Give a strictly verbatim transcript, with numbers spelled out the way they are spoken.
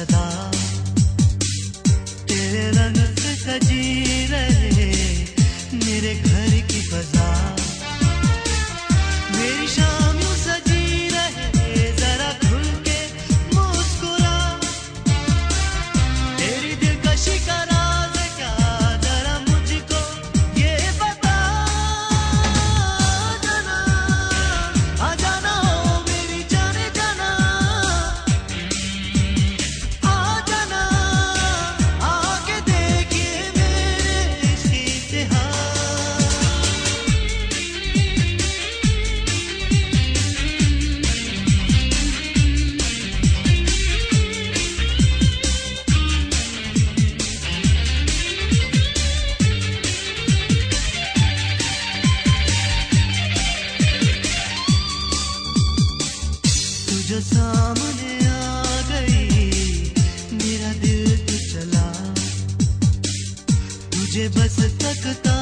सदा तेरे रंग से सजी रहे मेरे घर की फजा। मेरी शाम यूं सजी रहे जरा खुल के मुस्कुरा। तेरी दिलकशी का राज क्या जरा मुझको ये बता। जाना आ जाना हो मेरी जाने जाना। आ जाना आके देखिए मेरे इश्क इतिहास। तू जो सामने आ गई मेरा दिल तो चला। तुझे बस तकता